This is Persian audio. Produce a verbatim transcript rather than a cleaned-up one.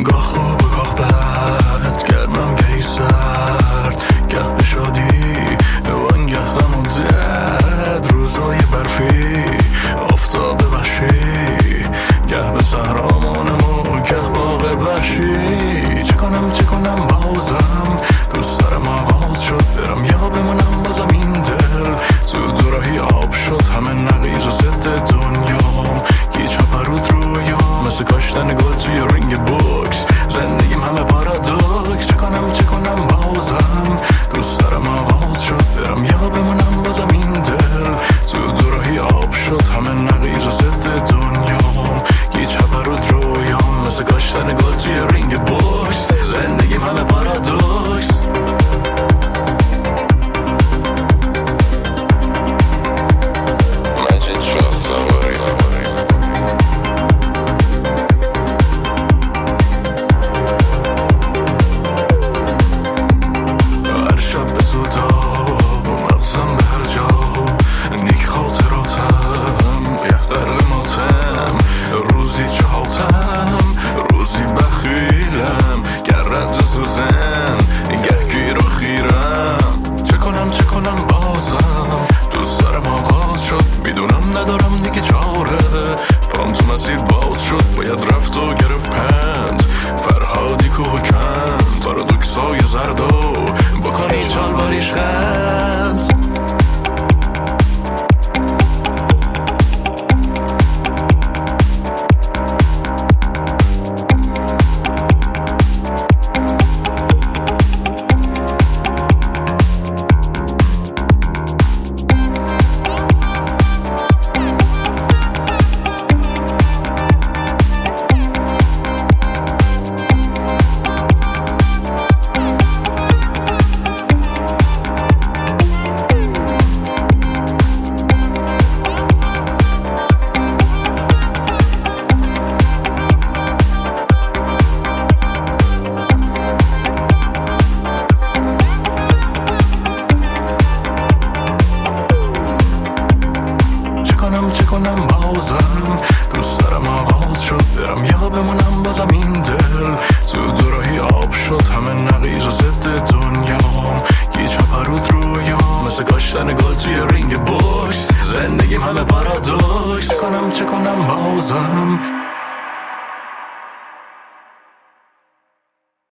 گاه خوب گاه بد، گرمم گهی سرد، گه به شادی وانگه غم و زد. روزای برفی آفتاب وحشی، گه به صحرامانم و گه باغ وحشی. چه کنم چه کنم بازم دوست دارم آغاز شد، برم یا بمونم بازم این دل تو دوراهی آب شد. همه نقیز و ضد دنیام، هیچ پرود رویام، مثل کاشتن گل توی رینگ بوکس. زندگیم همه پارادوکس. چه کنم چه کنم بازم دوست دارم آغاز شد، برم یا بمونم بازم این دل تو دوراهی آب شد. همه نقیز و ضد دنیام، هیچ پرود رویام، مثل کاشتن گل توی رینگ بوکس. زندگیم همه پارادوکس. مجید شاه سواری. هر شب به سوداب و مغزم به هر جا، نیک خاطراتم یه غرق ماتم. روزی چهاتم روزی بخیلم، گر رد و سوزن گه گیر و خیرم. چه کنم چه کنم بازم دوست دارم آغاز شد، میدونم ندارم دیگه چاره. پام تو مسیر باز شد، باید رفت و گرفت پند. فرهادی کوه و کند، پارادوکسای زرد و بکنی چال باریش خند. چه کنم بازم دوست دارم آغاز شد، برم یا بمونم بازم این دل تو دوراهی آب شد. همه نقیز و ضد دنیام، هیچ پرود رویام، مثل کاشتن گل توی رینگ بوکس. زندگیم همه پارادوکس. چه کنم چه کنم بازم